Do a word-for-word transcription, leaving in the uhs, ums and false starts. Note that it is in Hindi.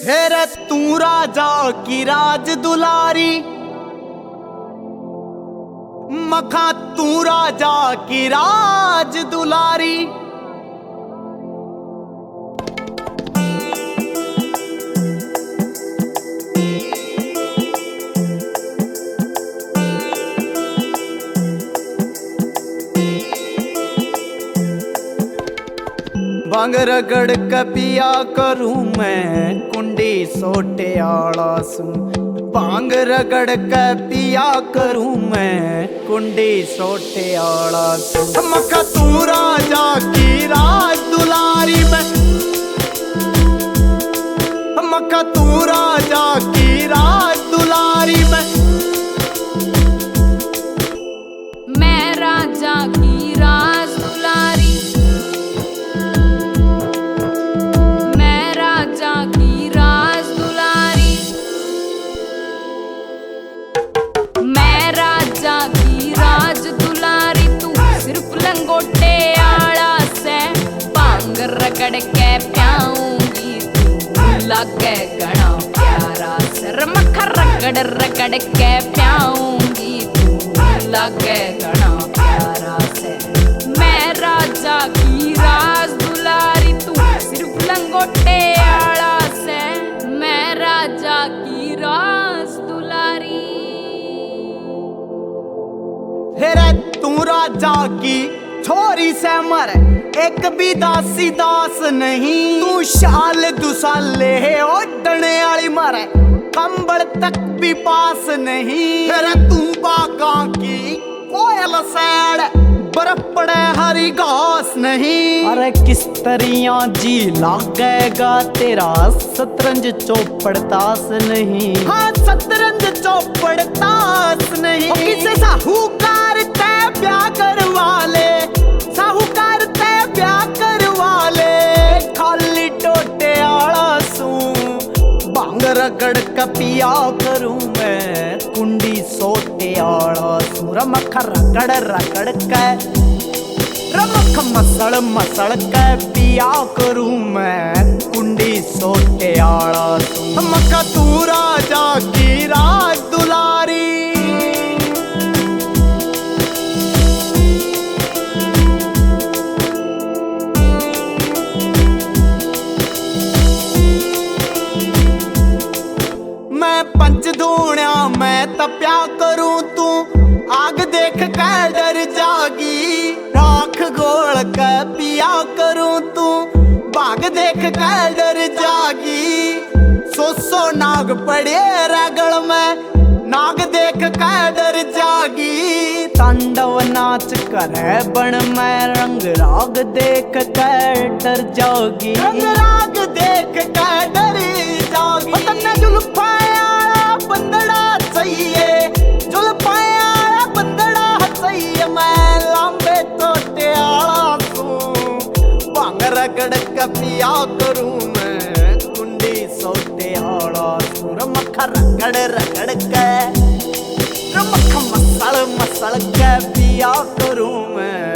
हेरे तू राजा की राज दुलारी, मखा तू राजा की राज दुलारी। भांग रगड़ के पिया करूं मैं कुंडी सोटे आला सू। भांग रगड़ के पिया करूं मैं कुंडी सोटे आला सू। मखा तू राजा की राज दुलारी में, मखा तू राजा की राज दुलारी में। मैं राजा की राज दुलारी, मैं राजा की राज दुलारी, मैं राजा की राज दुलारी। तू सिर्फ लंगोटे आला से भांग रगड़ के प्याऊंगी, तू लगे घना प्यारा सर। मखा रगड़ रगड़ के प्याऊंगी, लगे घना प्यारा से। मैं राजा की राज दुलारी, तू सिर्फ लंगोटे आला से। मैं राजा की राज दुलारी। हेरे तू राजा की छोरी से मरे एक भी दासी दास नहीं। तू शाल दुसाले ओढ़ने वाली मरे कंबल तक भी पास नहीं। हेरे तू बागा की कोयल सैड बर्फ पड़े हरी घास नहीं। अरे किस तरिया जी लागेगा तेरा शतरंज चौपड़ तास नहीं। हाँ शतरंज चौपड़ तास नहीं। किसे साहूकार ते ब्याह करवा ले, साहूकार ते ब्याह करवा ले। खाली टोटे आला सू भांग रगड़ के पिया करूं मैं कुंडी सोटे आला सू। रमख रगड़ रगड़ के रमख मसल मसल के पिया करूं मैं कुंडी सोटे आला सू। मखा तू राजा की राज दुलारी। मैं पंच धूणिया मैं तप्या करूं, तू आग देख के डर जागी। राख गोल के पिया करूं, तू भाग देख के डर जागी। सो सो नाग पड़े रगड़ में, नाग देख के डर जागी। तांडव नाच करे बन में रंग राग देख के डर जागी। रंग राग देख के डर जागी। तन्ने जुल्फाया बंदड़ा चाहिए, जुल्फाया बंदड़ा चाहिए। मैं लंबे तोटे आला सू भांग रगड़ के पिया करूं मैं कुंडी सोटे आला सू। रमख रगड़ रगड़ के रमख मसल मसल के पिया करूं मैं